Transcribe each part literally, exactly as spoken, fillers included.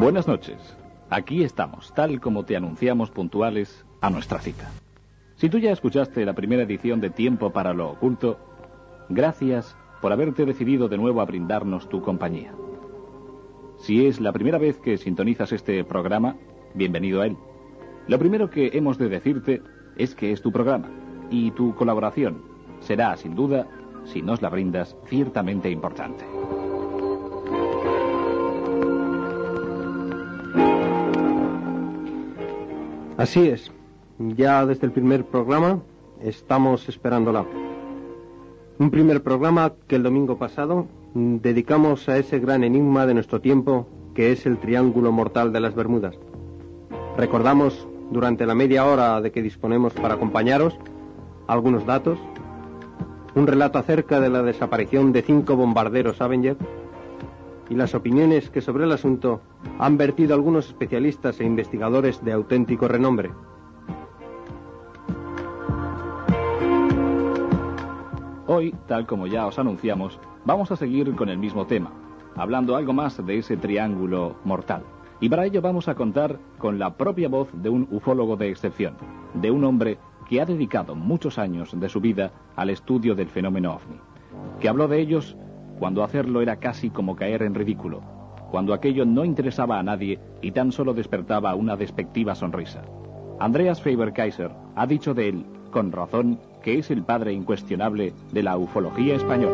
Buenas noches. Aquí estamos, tal como te anunciamos puntuales a nuestra cita. Si tú ya escuchaste la primera edición de Tiempo para lo Oculto, gracias por haberte decidido de nuevo a brindarnos tu compañía. Si es la primera vez que sintonizas este programa, bienvenido a él. Lo primero que hemos de decirte es que es tu programa, y tu colaboración será, sin duda, si nos la brindas, ciertamente importante. Así es, ya desde el primer programa estamos esperándola. Un primer programa que el domingo pasado dedicamos a ese gran enigma de nuestro tiempo que es el Triángulo Mortal de las Bermudas. Recordamos durante la media hora de que disponemos para acompañaros algunos datos, un relato acerca de la desaparición de cinco bombarderos Avenger y las opiniones que sobre el asunto han vertido algunos especialistas e investigadores de auténtico renombre. Hoy, tal como ya os anunciamos, vamos a seguir con el mismo tema, hablando algo más de ese triángulo mortal. Y para ello vamos a contar con la propia voz de un ufólogo de excepción, de un hombre que ha dedicado muchos años de su vida al estudio del fenómeno ovni, que habló de ellos cuando hacerlo era casi como caer en ridículo, cuando aquello no interesaba a nadie y tan solo despertaba una despectiva sonrisa. Andreas Faber-Kaiser ha dicho de él, con razón, que es el padre incuestionable de la ufología española.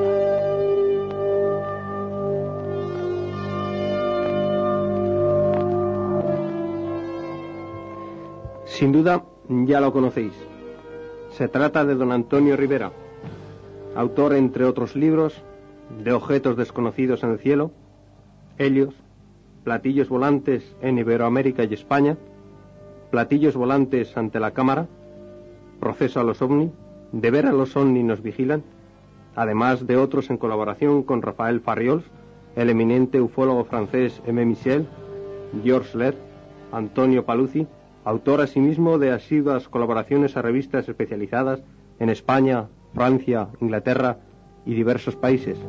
Sin duda, ya lo conocéis. Se trata de don Antonio Rivera, autor, entre otros libros, de Objetos desconocidos en el cielo, Helios, Platillos volantes en Iberoamérica y España, Platillos volantes ante la cámara, Proceso a los ovni, De ver a los ovni nos vigilan, además de otros en colaboración con Rafael Farriols, el eminente ufólogo francés M. Michel, Georges Ler, Antonio Paluzzi, autor asimismo de asiduas colaboraciones a revistas especializadas en España, Francia, Inglaterra y diversos países.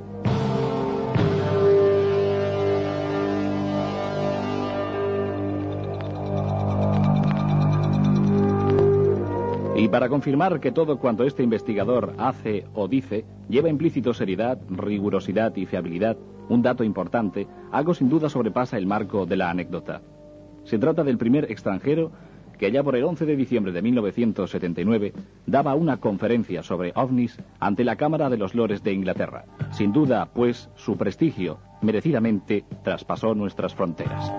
Y para confirmar que todo cuanto este investigador hace o dice lleva implícito seriedad, rigurosidad y fiabilidad, un dato importante, algo sin duda sobrepasa el marco de la anécdota. Se trata del primer extranjero que allá por el once de diciembre de mil novecientos setenta y nueve daba una conferencia sobre ovnis ante la Cámara de los Lores de Inglaterra. Sin duda, pues, su prestigio merecidamente traspasó nuestras fronteras.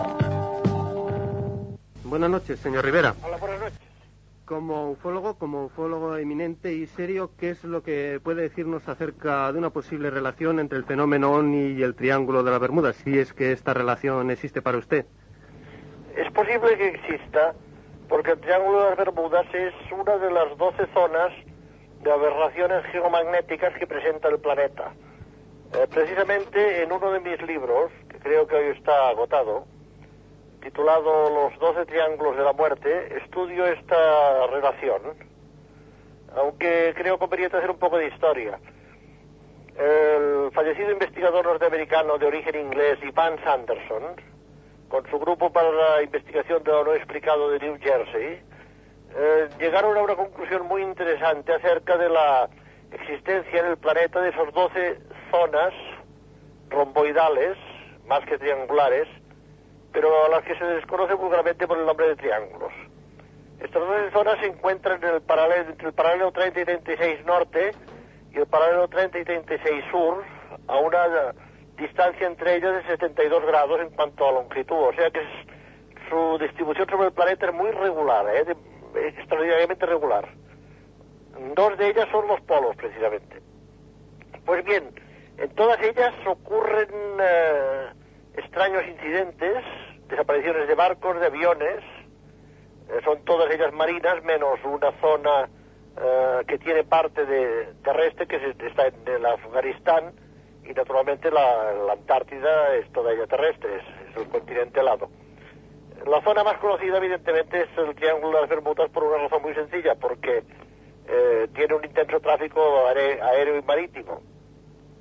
Buenas noches, señor Rivera. Hola, buenas noches. Como ufólogo, como ufólogo eminente y serio, ¿qué es lo que puede decirnos acerca de una posible relación entre el fenómeno ovni y el Triángulo de las Bermudas, si es que esta relación existe para usted? Es posible que exista, porque el Triángulo de las Bermudas es una de las doce zonas de aberraciones geomagnéticas que presenta el planeta. Eh, precisamente en uno de mis libros, que creo que hoy está agotado, titulado Los doce Triángulos de la Muerte, estudio esta relación, aunque creo conveniente hacer un poco de historia. El fallecido investigador norteamericano de origen inglés, Ivan Sanderson, con su grupo para la investigación de lo no explicado de New Jersey, eh, llegaron a una conclusión muy interesante acerca de la existencia en el planeta de esas doce zonas romboidales, más que triangulares, pero a las que se desconoce vulgarmente por el nombre de triángulos. Estas doce zonas se encuentran en el paralelo, entre el paralelo treinta y treinta y seis norte y el paralelo treinta y treinta y seis sur, a una distancia entre ellas de setenta y dos grados en cuanto a longitud, o sea que es, su distribución sobre el planeta es muy regular, ¿eh? de, extraordinariamente regular. Dos de ellas son los polos, precisamente. Pues bien, en todas ellas ocurren eh, extraños incidentes, desapariciones de barcos, de aviones, eh, son todas ellas marinas, menos una zona eh, que tiene parte de terrestre, que se, está en el Afganistán, y naturalmente la, la Antártida es toda ella terrestre, es, es el continente helado. La zona más conocida, evidentemente, es el Triángulo de las Bermudas, por una razón muy sencilla, porque eh, tiene un intenso tráfico aéreo y marítimo.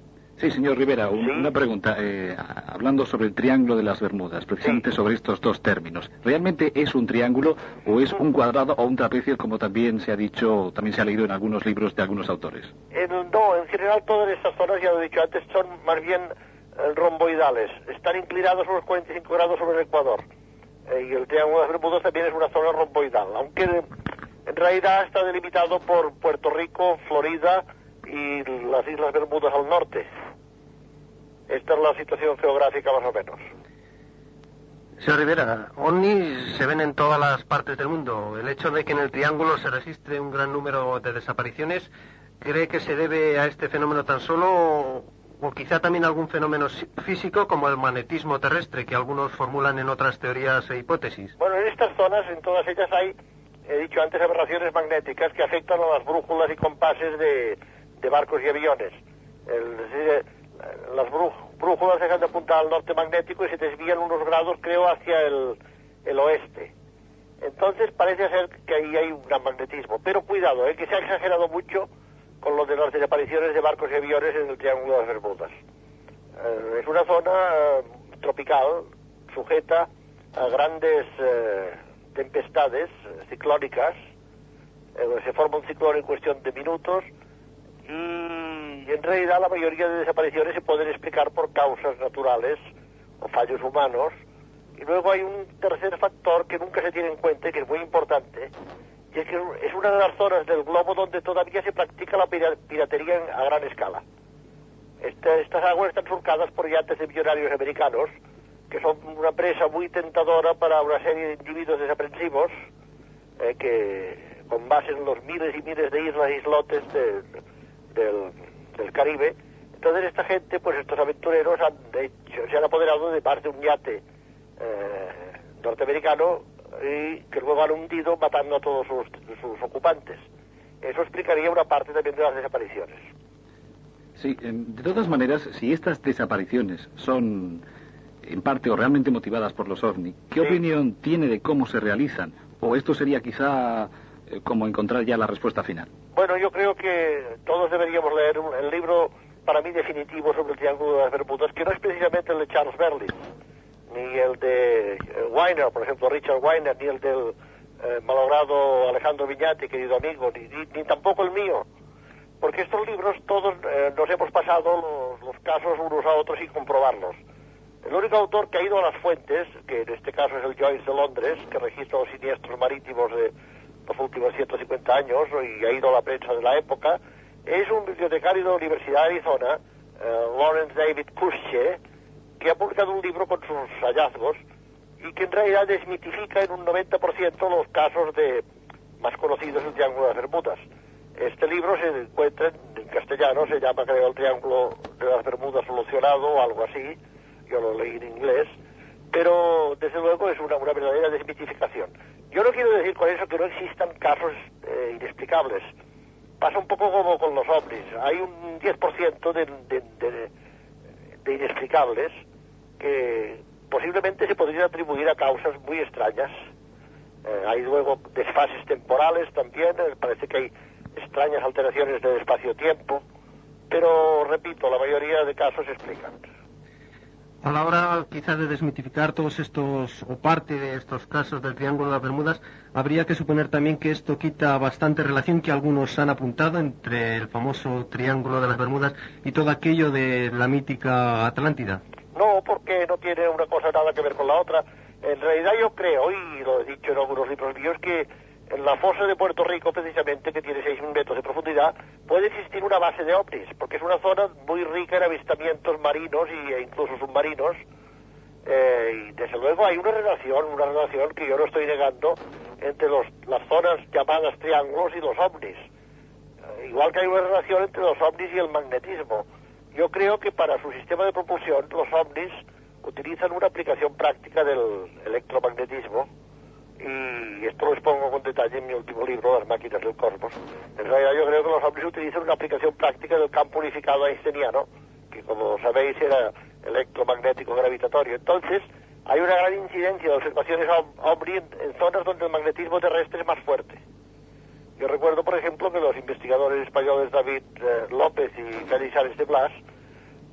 Sí, señor Rivera, un, ¿Sí? una pregunta. Eh, hablando sobre el Triángulo de las Bermudas, precisamente Sí. sobre estos dos términos. ¿Realmente es un triángulo o es un cuadrado o un trapecio, como también se ha dicho, también se ha leído en algunos libros de algunos autores? En, no, en general todas estas zonas, ya lo he dicho antes, son más bien eh, romboidales. Están inclinados unos cuarenta y cinco grados sobre el Ecuador. Eh, y el Triángulo de las Bermudas también es una zona romboidal, aunque eh, en realidad está delimitado por Puerto Rico, Florida y las Islas Bermudas al norte. Esta es la situación geográfica más o menos. Señor Rivera, ovnis se ven en todas las partes del mundo. El hecho de que en el Triángulo se registre un gran número de desapariciones, ¿cree que se debe a este fenómeno tan solo o, o quizá también a algún fenómeno físico como el magnetismo terrestre que algunos formulan en otras teorías e hipótesis? Bueno, en estas zonas, en todas ellas hay, he dicho antes, aberraciones magnéticas que afectan a las brújulas y compases de, de barcos y aviones. El, es decir, las brújulas dejan de apuntar al norte magnético y se desvían unos grados, creo, hacia el, el oeste. Entonces parece ser que ahí hay un gran magnetismo. Pero cuidado, ¿eh? que se ha exagerado mucho con lo de las desapariciones de barcos y aviones en el Triángulo de las Bermudas. Eh, es una zona eh, tropical, sujeta a grandes eh, tempestades eh, ciclónicas. Eh, se forma un ciclón en cuestión de minutos y en realidad la mayoría de desapariciones se pueden explicar por causas naturales o fallos humanos. Y luego hay un tercer factor que nunca se tiene en cuenta y que es muy importante, y es que es una de las zonas del globo donde todavía se practica la piratería a gran escala. Este, estas aguas están surcadas por yates de millonarios americanos, que son una presa muy tentadora para una serie de individuos desaprensivos, eh, que con base en los miles y miles de islas y islotes de, del, del Caribe. Entonces esta gente, pues estos aventureros han hecho, se han apoderado de más de un yate eh, norteamericano y que luego han hundido matando a todos sus, sus ocupantes. Eso explicaría una parte también de las desapariciones. Sí, de todas maneras, si estas desapariciones son en parte o realmente motivadas por los ovni, ¿qué sí. opinión tiene de cómo se realizan? ¿O esto sería quizá eh, como encontrar ya la respuesta final? Bueno, yo creo que todos deberíamos leer un, el libro para mí definitivo sobre el Triángulo de las Bermudas, que no es precisamente el de Charles Berlitz, ni el de eh, Weiner, por ejemplo, Richard Weiner, ni el del eh, malogrado Alejandro Viñati, querido amigo, ni, ni, ni tampoco el mío. Porque estos libros todos eh, nos hemos pasado los, los casos unos a otros sin comprobarlos. El único autor que ha ido a las fuentes, que en este caso es el Joyce de Londres, que registra los siniestros marítimos de los últimos ciento cincuenta años y ha ido a la prensa de la época, es un bibliotecario de la Universidad de Arizona, eh, Lawrence David Kursche, que ha publicado un libro con sus hallazgos y que en realidad desmitifica en un noventa por ciento los casos de más conocidos del Triángulo de las Bermudas. Este libro se encuentra en castellano, se llama, creo, el Triángulo de las Bermudas solucionado o algo así. Yo lo leí en inglés, pero desde luego es una, una verdadera desmitificación. Yo no quiero decir con eso que no existan casos eh, inexplicables. Pasa un poco como con los ovnis. Hay un diez por ciento de, de, de, de inexplicables que posiblemente se podrían atribuir a causas muy extrañas. Eh, hay luego desfases temporales también, eh, parece que hay extrañas alteraciones del espacio-tiempo, pero repito, la mayoría de casos se explican. A la hora quizás de desmitificar todos estos, o parte de estos casos del Triángulo de las Bermudas, habría que suponer también que esto quita bastante relación que algunos han apuntado entre el famoso Triángulo de las Bermudas y todo aquello de la mítica Atlántida. No, porque no tiene una cosa nada que ver con la otra. En realidad yo creo, y lo he dicho en algunos libros míos, que en la fosa de Puerto Rico, precisamente, que tiene seis mil metros de profundidad, puede existir una base de ovnis, porque es una zona muy rica en avistamientos marinos e incluso submarinos, eh, y desde luego hay una relación, una relación que yo no estoy negando, entre los, las zonas llamadas triángulos y los ovnis. Eh, igual que hay una relación entre los ovnis y el magnetismo. Yo creo que para su sistema de propulsión, los ovnis utilizan una aplicación práctica del electromagnetismo, y esto lo expongo con detalle en mi último libro, Las máquinas del cosmos. En realidad yo creo que los ovnis utilizan una aplicación práctica del campo unificado einsteiniano, que como sabéis era electromagnético gravitatorio. Entonces, hay una gran incidencia de observaciones ovni en, en zonas donde el magnetismo terrestre es más fuerte. Yo recuerdo, por ejemplo, que los investigadores españoles David eh, López y Félix Ares de Blas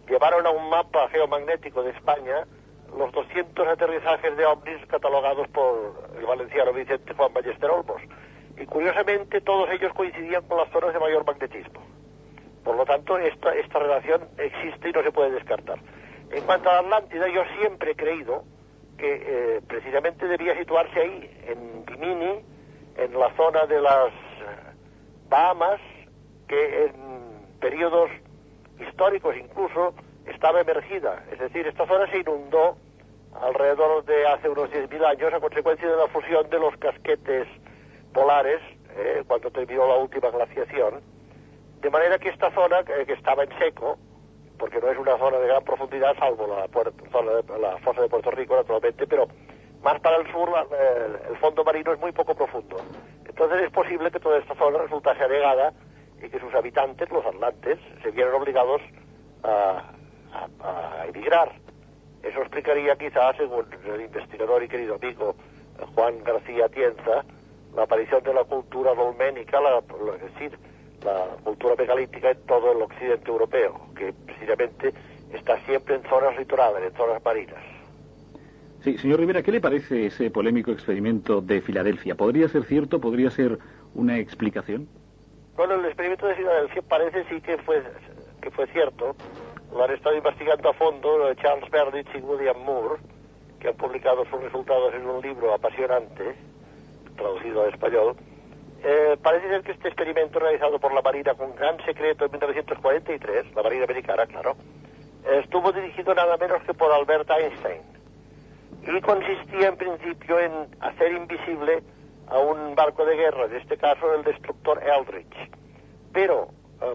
llevaron a un mapa geomagnético de España los doscientos aterrizajes de ovnis catalogados por el valenciano Vicente Juan Ballester Olmos. Y curiosamente todos ellos coincidían con las zonas de mayor magnetismo. Por lo tanto, esta, esta relación existe y no se puede descartar. En cuanto a la Atlántida, yo siempre he creído que eh, precisamente debía situarse ahí, en Bimini, en la zona de las Bahamas, que en periodos históricos incluso estaba emergida. Es decir, esta zona se inundó alrededor de hace unos diez mil años a consecuencia de la fusión de los casquetes polares, eh, cuando terminó la última glaciación, de manera que esta zona, eh, que estaba en seco, porque no es una zona de gran profundidad, salvo la, zona de, la fosa de Puerto Rico, naturalmente, pero más para el sur la, eh, el fondo marino es muy poco profundo. Entonces es posible que toda esta zona resultase anegada y que sus habitantes, los atlantes, se vieran obligados a, a, a emigrar. Eso explicaría quizás, según el investigador y querido amigo Juan García Atienza, la aparición de la cultura dolménica, la, es decir, la cultura megalítica en todo el occidente europeo, que precisamente está siempre en zonas litorales, en zonas marinas. Sí, señor Rivera, ¿qué le parece ese polémico experimento de Filadelfia? ¿Podría ser cierto? ¿Podría ser una explicación? Bueno, el experimento de Filadelfia parece sí que fue, que fue cierto. Lo han estado investigando a fondo Charles Berditch y William Moore, que han publicado sus resultados en un libro apasionante, traducido al español. Eh, parece ser que este experimento realizado por la Marina con gran secreto en mil novecientos cuarenta y tres, la Marina americana, claro, estuvo dirigido nada menos que por Albert Einstein y consistía en principio en hacer invisible a un barco de guerra, en este caso el destructor Eldridge. Pero eh,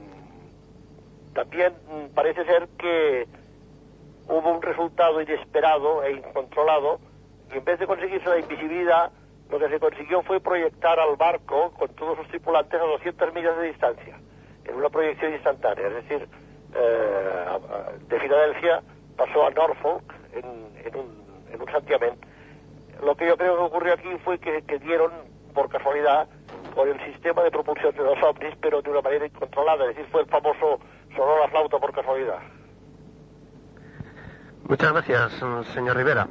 también parece ser que hubo un resultado inesperado e incontrolado y en vez de conseguirse la invisibilidad, lo que se consiguió fue proyectar al barco con todos sus tripulantes a doscientas millas de distancia, en una proyección instantánea. Es decir, eh, de Filadelfia pasó a Norfolk en, en, un, en un santiamén. Lo que yo creo que ocurrió aquí fue que, que dieron, por casualidad, con el sistema de propulsión de los ovnis, pero de una manera incontrolada. Es decir, fue el famoso sonó la flauta por casualidad. Muchas gracias, señor Rivera.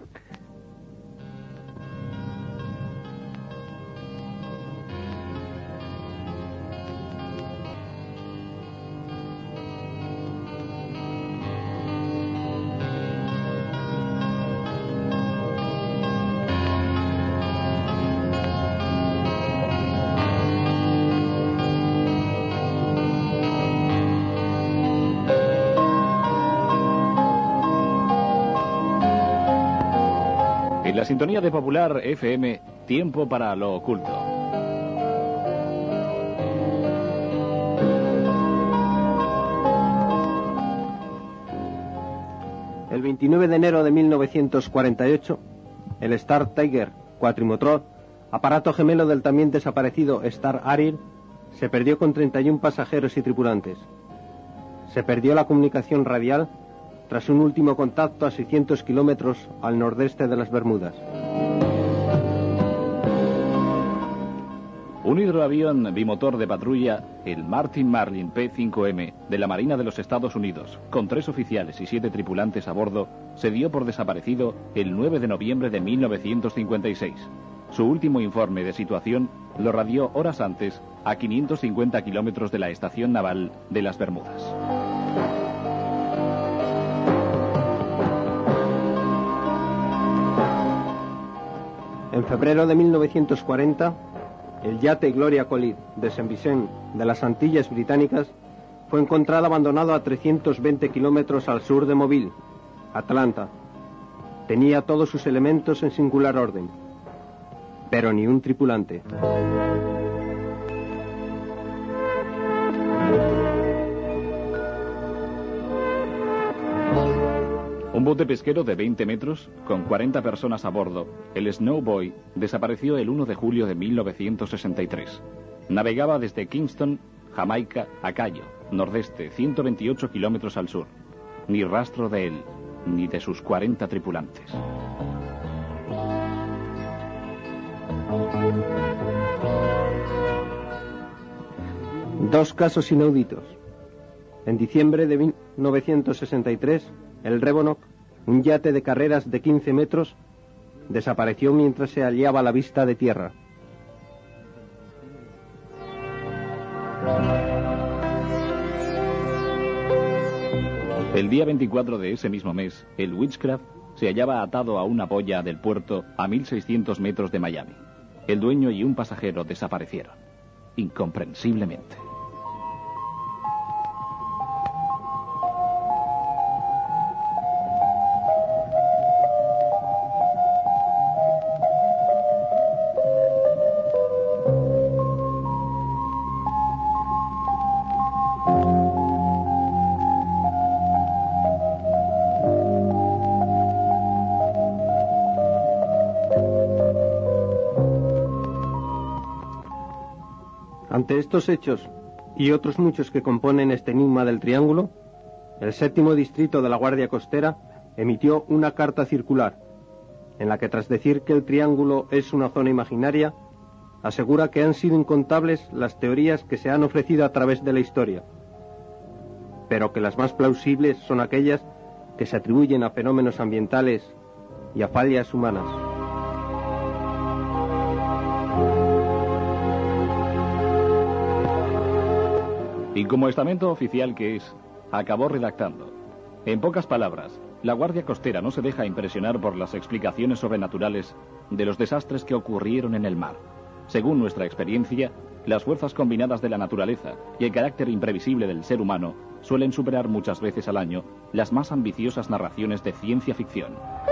En la sintonía de Popular F M, tiempo para lo oculto. El veintinueve de enero de mil novecientos cuarenta y ocho, el Star Tiger cuatrimotor, aparato gemelo del también desaparecido Star Ariel, se perdió con treinta y uno pasajeros y tripulantes. Se perdió la comunicación radial tras un último contacto a seiscientos kilómetros al nordeste de las Bermudas. Un hidroavión bimotor de patrulla, el Martin Marlin P cinco M de la Marina de los Estados Unidos, con tres oficiales y siete tripulantes a bordo, se dio por desaparecido el nueve de noviembre de mil novecientos cincuenta y seis. Su último informe de situación lo radió horas antes a quinientos cincuenta kilómetros de la estación naval de las Bermudas. En febrero de mil novecientos cuarenta, el yate Gloria Collie de Saint Vincent de las Antillas Británicas fue encontrado abandonado a trescientos veinte kilómetros al sur de Mobile, Atlanta. Tenía todos sus elementos en singular orden, pero ni un tripulante. Un bote pesquero de veinte metros, con cuarenta personas a bordo, el Snowboy, desapareció el uno de julio de mil novecientos sesenta y tres. Navegaba desde Kingston, Jamaica, a Cayo, nordeste, ciento veintiocho kilómetros al sur. Ni rastro de él, ni de sus cuarenta tripulantes. Dos casos inauditos. En diciembre de mil novecientos sesenta y tres, el Revonok, un yate de carreras de quince metros, desapareció mientras se hallaba a la vista de tierra. El día veinticuatro de ese mismo mes, el Witchcraft se hallaba atado a una boya del puerto a mil seiscientos metros de Miami. El dueño y un pasajero desaparecieron, incomprensiblemente. Ante estos hechos y otros muchos que componen este enigma del triángulo, el séptimo distrito de la Guardia Costera emitió una carta circular, en la que tras decir que el triángulo es una zona imaginaria, asegura que han sido incontables las teorías que se han ofrecido a través de la historia, pero que las más plausibles son aquellas que se atribuyen a fenómenos ambientales y a fallas humanas. Y como estamento oficial que es, acabó redactando. En pocas palabras, la Guardia Costera no se deja impresionar por las explicaciones sobrenaturales de los desastres que ocurrieron en el mar. Según nuestra experiencia, las fuerzas combinadas de la naturaleza y el carácter imprevisible del ser humano suelen superar muchas veces al año las más ambiciosas narraciones de ciencia ficción.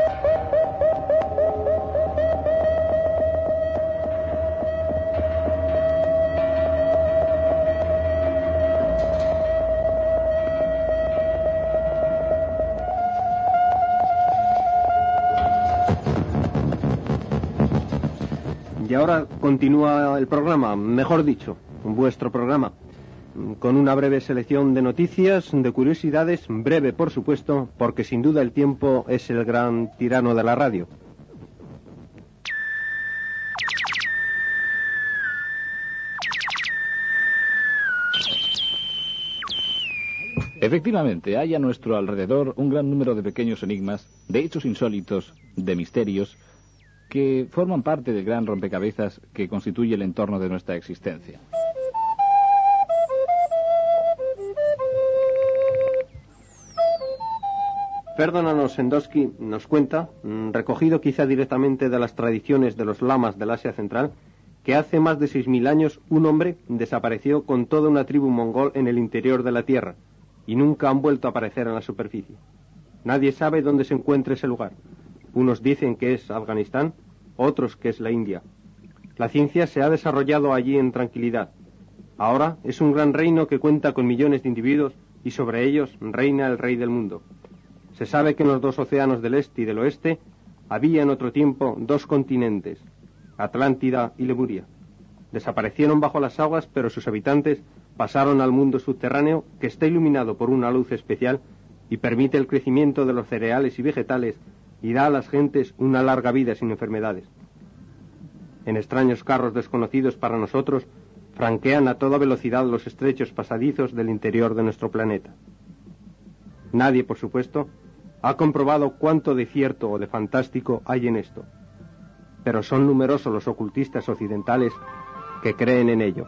Y ahora continúa el programa, mejor dicho, vuestro programa, con una breve selección de noticias, de curiosidades, breve por supuesto, porque sin duda el tiempo es el gran tirano de la radio. Efectivamente, hay a nuestro alrededor un gran número de pequeños enigmas, de hechos insólitos, de misterios, que forman parte del gran rompecabezas que constituye el entorno de nuestra existencia. Ferdinand Ossendowski nos cuenta, recogido quizá directamente de las tradiciones de los lamas del Asia Central, que hace más de seis mil años un hombre desapareció con toda una tribu mongol en el interior de la Tierra y nunca han vuelto a aparecer en la superficie. Nadie sabe dónde se encuentra ese lugar. Unos dicen que es Afganistán, otros que es la India. La ciencia se ha desarrollado allí en tranquilidad. Ahora es un gran reino que cuenta con millones de individuos y sobre ellos reina el rey del mundo. Se sabe que en los dos océanos del este y del oeste había en otro tiempo dos continentes, Atlántida y Lemuria. Desaparecieron bajo las aguas, pero sus habitantes pasaron al mundo subterráneo, que está iluminado por una luz especial y permite el crecimiento de los cereales y vegetales y da a las gentes una larga vida sin enfermedades. En extraños carros desconocidos para nosotros, franquean a toda velocidad los estrechos pasadizos del interior de nuestro planeta. Nadie, por supuesto, ha comprobado cuánto de cierto o de fantástico hay en esto, pero son numerosos los ocultistas occidentales que creen en ello.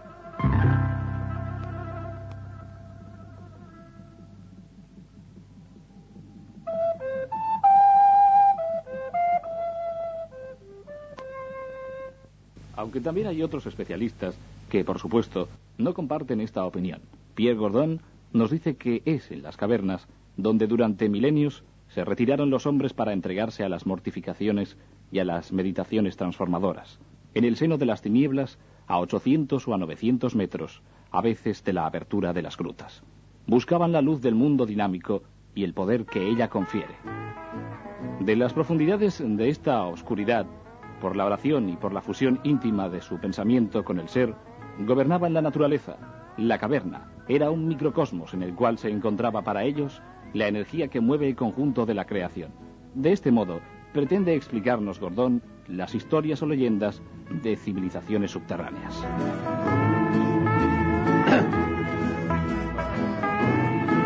Aunque también hay otros especialistas que, por supuesto, no comparten esta opinión. Pierre Gordon nos dice que es en las cavernas donde durante milenios se retiraron los hombres para entregarse a las mortificaciones y a las meditaciones transformadoras. En el seno de las tinieblas, a ochocientos o a novecientos metros, a veces de la abertura de las grutas. Buscaban la luz del mundo dinámico y el poder que ella confiere. De las profundidades de esta oscuridad, por la oración y por la fusión íntima de su pensamiento con el ser, gobernaban la naturaleza. La caverna era un microcosmos en el cual se encontraba para ellos la energía que mueve el conjunto de la creación. De este modo, pretende explicarnos Gordon las historias o leyendas de civilizaciones subterráneas.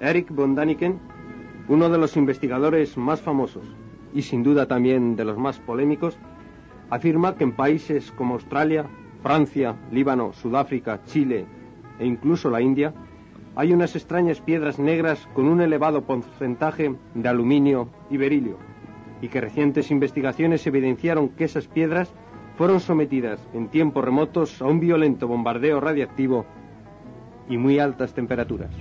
Erik von Däniken, uno de los investigadores más famosos y sin duda también de los más polémicos, afirma que en países como Australia, Francia, Líbano, Sudáfrica, Chile e incluso la India hay unas extrañas piedras negras con un elevado porcentaje de aluminio y berilio, y que recientes investigaciones evidenciaron que esas piedras fueron sometidas en tiempos remotos a un violento bombardeo radiactivo y muy altas temperaturas.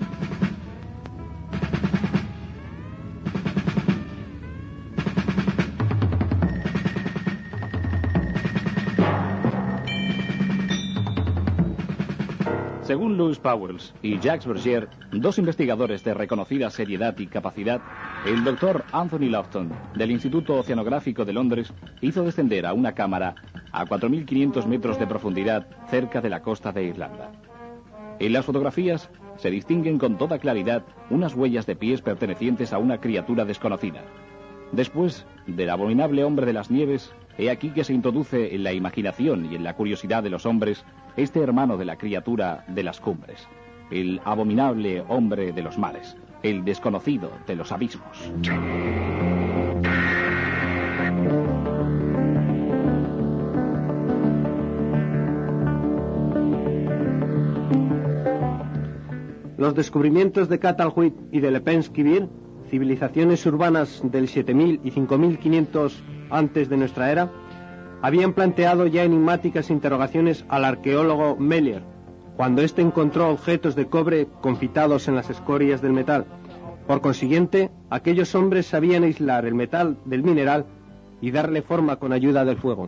Según Louis Pauwels y Jacques Bergier, dos investigadores de reconocida seriedad y capacidad, el doctor Anthony Lofton, del Instituto Oceanográfico de Londres, hizo descender a una cámara a cuatro mil quinientos metros de profundidad cerca de la costa de Irlanda. En las fotografías se distinguen con toda claridad unas huellas de pies pertenecientes a una criatura desconocida. Después del abominable hombre de las nieves, he aquí que se introduce en la imaginación y en la curiosidad de los hombres este hermano de la criatura de las cumbres, el abominable hombre de los mares, el desconocido de los abismos. Los descubrimientos de Catalhuit y de Lepenskivir, civilizaciones urbanas del siete mil y cinco mil quinientos antes de nuestra era, habían planteado ya enigmáticas interrogaciones al arqueólogo Melier, cuando éste encontró objetos de cobre confitados en las escorias del metal. Por consiguiente, aquellos hombres sabían aislar el metal del mineral y darle forma con ayuda del fuego.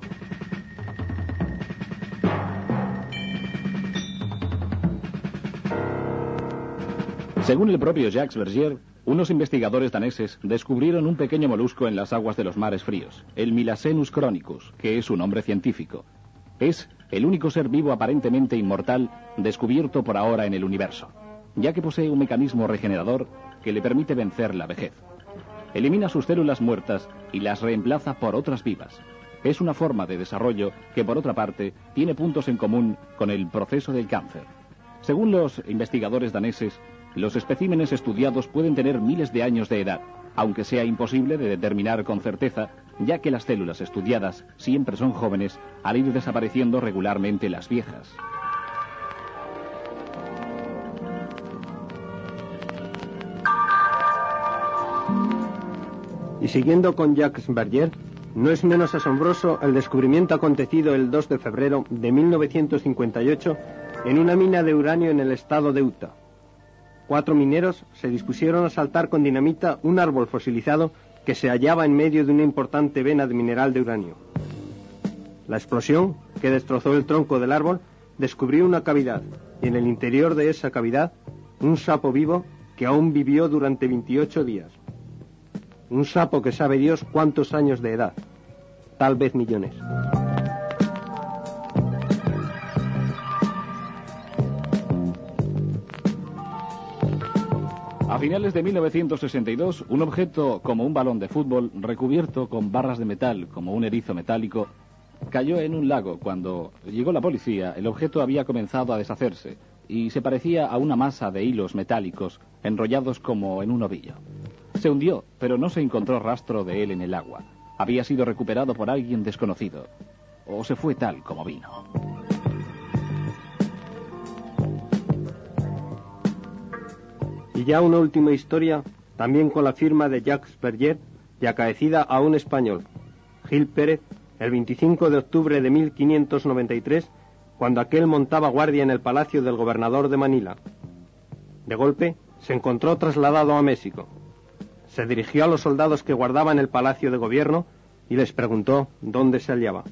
Según el propio Jacques Bergier, unos investigadores daneses descubrieron un pequeño molusco en las aguas de los mares fríos, el Milasenus chronicus, que es su nombre científico. Es el único ser vivo aparentemente inmortal descubierto por ahora en el universo, ya que posee un mecanismo regenerador que le permite vencer la vejez. Elimina sus células muertas y las reemplaza por otras vivas. Es una forma de desarrollo que, por otra parte, tiene puntos en común con el proceso del cáncer. Según los investigadores daneses, los especímenes estudiados pueden tener miles de años de edad, aunque sea imposible de determinar con certeza, ya que las células estudiadas siempre son jóvenes al ir desapareciendo regularmente las viejas. Y siguiendo con Jacques Bergier, no es menos asombroso el descubrimiento acontecido el dos de febrero de mil novecientos cincuenta y ocho en una mina de uranio en el estado de Utah. Cuatro mineros se dispusieron a saltar con dinamita un árbol fosilizado que se hallaba en medio de una importante vena de mineral de uranio. La explosión, que destrozó el tronco del árbol, descubrió una cavidad, y en el interior de esa cavidad, un sapo vivo que aún vivió durante veintiocho días. Un sapo que sabe Dios cuántos años de edad, tal vez millones. A finales de mil novecientos sesenta y dos, un objeto como un balón de fútbol, recubierto con barras de metal como un erizo metálico, cayó en un lago. Cuando llegó la policía, el objeto había comenzado a deshacerse y se parecía a una masa de hilos metálicos enrollados como en un ovillo. Se hundió, pero no se encontró rastro de él en el agua. Había sido recuperado por alguien desconocido, o se fue tal como vino. Y ya una última historia, también con la firma de Jacques Bergier y acaecida a un español, Gil Pérez, el veinticinco de octubre de mil quinientos noventa y tres, cuando aquel montaba guardia en el palacio del gobernador de Manila. De golpe, se encontró trasladado a México. Se dirigió a los soldados que guardaban el palacio de gobierno y les preguntó dónde se hallaba.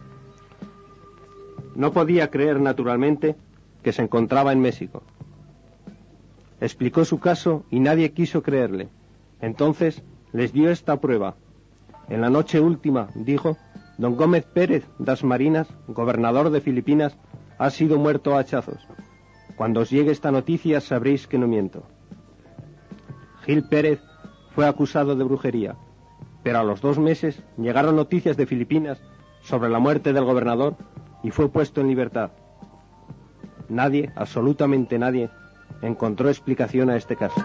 No podía creer, naturalmente, que se encontraba en México. Explicó su caso y nadie quiso creerle. Entonces les dio esta prueba. En la noche última, dijo, don Gómez Pérez das Marinas, gobernador de Filipinas, ha sido muerto a hachazos. Cuando os llegue esta noticia sabréis que no miento. Gil Pérez fue acusado de brujería, pero a los dos meses llegaron noticias de Filipinas sobre la muerte del gobernador y fue puesto en libertad. Nadie, absolutamente nadie, encontró explicación a este caso.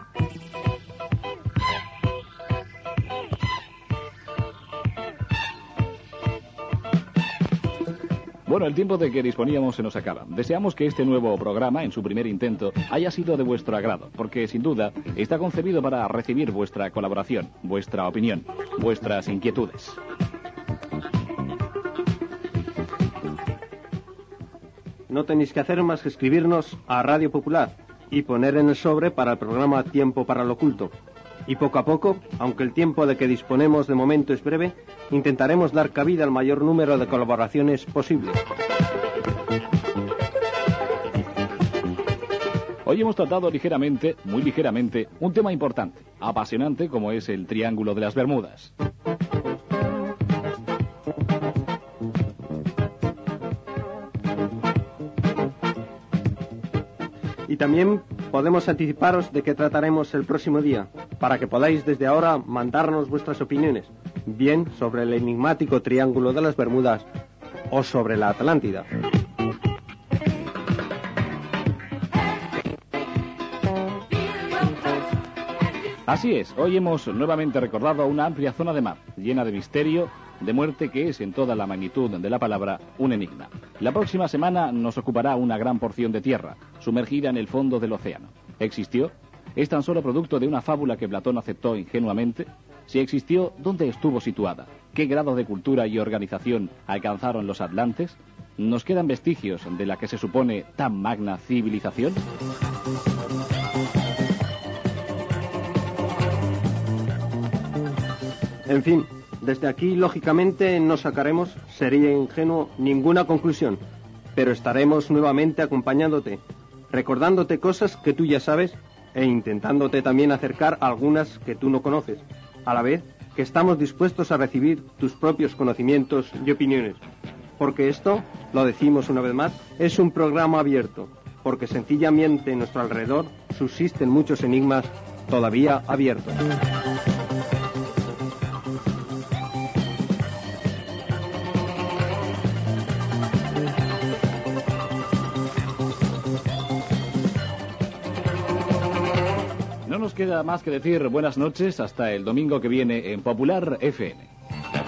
Bueno, el tiempo de que disponíamos se nos acaba. Deseamos que este nuevo programa, en su primer intento, haya sido de vuestro agrado, porque sin duda está concebido para recibir vuestra colaboración, vuestra opinión, vuestras inquietudes. No tenéis que hacer más que escribirnos a Radio Popular y poner en el sobre para el programa Tiempo para lo Oculto. Y poco a poco, aunque el tiempo de que disponemos de momento es breve, intentaremos dar cabida al mayor número de colaboraciones posibles. Hoy hemos tratado ligeramente, muy ligeramente, un tema importante, apasionante como es el Triángulo de las Bermudas. Y también podemos anticiparos de qué trataremos el próximo día, para que podáis desde ahora mandarnos vuestras opiniones, bien sobre el enigmático Triángulo de las Bermudas o sobre la Atlántida. Así es, hoy hemos nuevamente recordado una amplia zona de mar, llena de misterio, de muerte, que es en toda la magnitud de la palabra un enigma. La próxima semana nos ocupará una gran porción de tierra, sumergida en el fondo del océano. ¿Existió? ¿Es tan solo producto de una fábula que Platón aceptó ingenuamente? Si existió, ¿dónde estuvo situada? ¿Qué grado de cultura y organización alcanzaron los atlantes? ¿Nos quedan vestigios de la que se supone tan magna civilización? En fin, desde aquí, lógicamente, no sacaremos, sería ingenuo, ninguna conclusión, pero estaremos nuevamente acompañándote, recordándote cosas que tú ya sabes e intentándote también acercar a algunas que tú no conoces, a la vez que estamos dispuestos a recibir tus propios conocimientos y opiniones, porque esto, lo decimos una vez más, es un programa abierto, porque sencillamente en nuestro alrededor subsisten muchos enigmas todavía abiertos. No nos queda más que decir buenas noches hasta el domingo que viene en Popular F M.